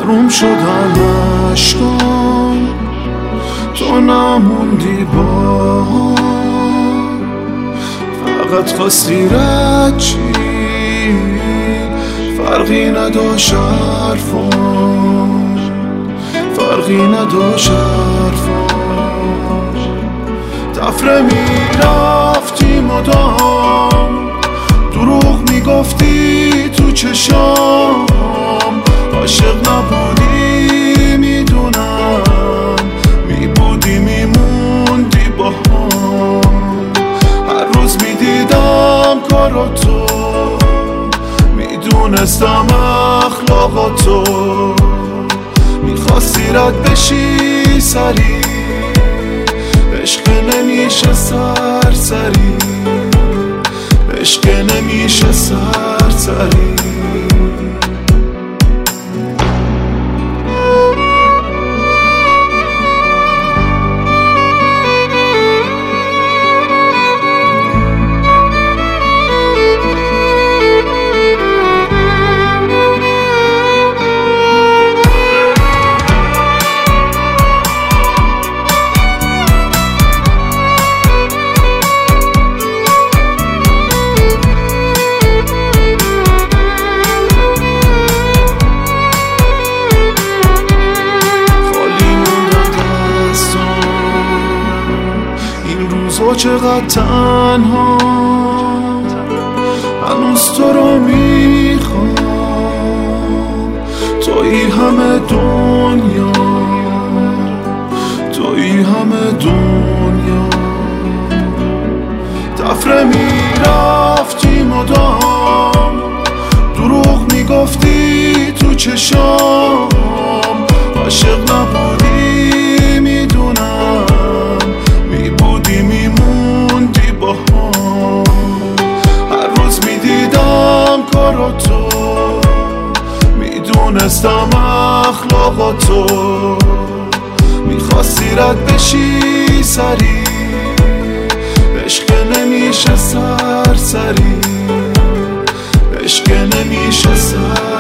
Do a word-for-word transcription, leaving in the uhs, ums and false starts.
آروم شدن عشقام، تو نموندی با فقط خواستی رد چی، فرقی نداشت حرفام، فرقی نداشت حرفام. تفره میرفتی مدام، دروغ میگفتی تو چشام، عاشق نبودی میدونم، میبودی میموندی با هم. هر روز میدیدم کاراتو، میدونستم اخلاقاتو، میخواستی رد بشی سری، عشق نمیشه سرسری، عشق نمیشه سرسری. تو چقدر تنها، هنوز تو رو میخوام، توی همه دنیا، توی همه دنیا. تفره میرفتی مدام، دروغ میگفتی تو چشام، عاشق نبودی میدونم، میبودی میموندی با هم. هر روز میدیدم کاراتو، میدونستم اخلاقاتو، میخواستی رد بشی سری، عشق نمیشه سرسری، عشق نمیشه سرسری.